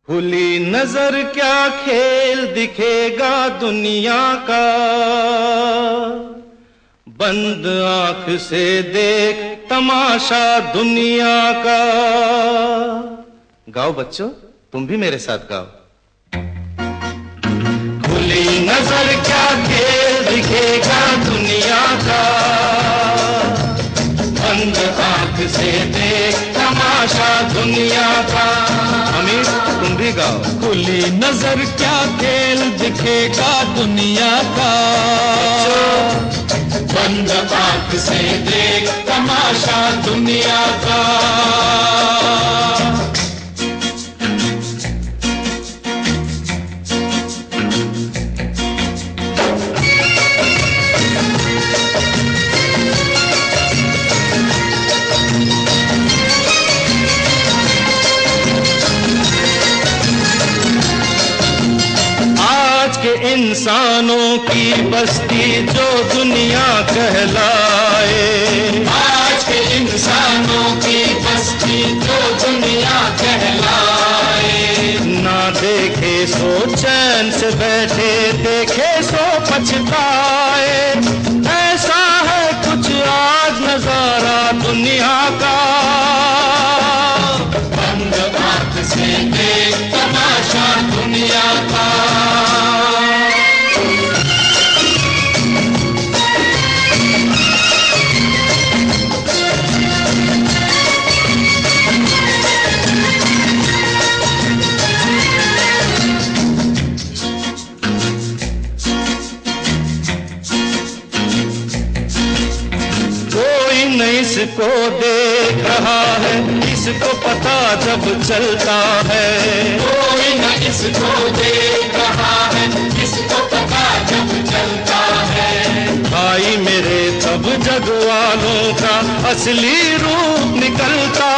खुली नजर क्या खेल दिखेगा दुनिया का, बंद आंख से देख तमाशा दुनिया का। गाओ बच्चों, तुम भी मेरे साथ गाओ। खुली नजर क्या खेल दिखेगा दुनिया का, बंद आंख से देख तमाशा दुनिया का। अमीर, तुम भी गाओ। खुली नजर क्या खेल दिखेगा दुनिया का, बंद आंख से देख तमाशा दुनिया का। इंसानों की बस्ती जो दुनिया कहलाए, आज के इंसानों की बस्ती जो दुनिया कहलाए। ना देखे सो चैन से बैठे, देखे सो पछताए। ऐसा है कुछ आज नजारा दुनिया का, बंद आंख से देख तमाशा दुनिया का। इसको देख रहा है, इसको पता जब चलता है। कोई न इसको देख रहा है, इसको पता जब चलता है। भाई मेरे तब जग वालों का असली रूप निकलता